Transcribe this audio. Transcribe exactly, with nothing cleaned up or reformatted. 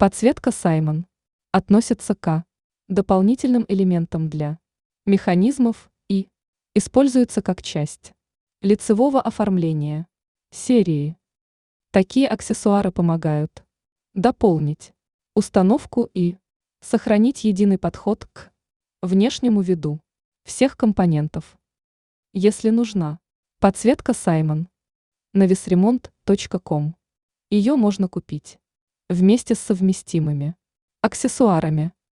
Подсветка Саймон относится к дополнительным элементам для механизмов и используется как часть лицевого оформления серии. Такие аксессуары помогают дополнить установку и сохранить единый подход к внешнему виду всех компонентов. Если нужна подсветка Саймон, на весремонт точка ком ее можно купить вместе с совместимыми аксессуарами.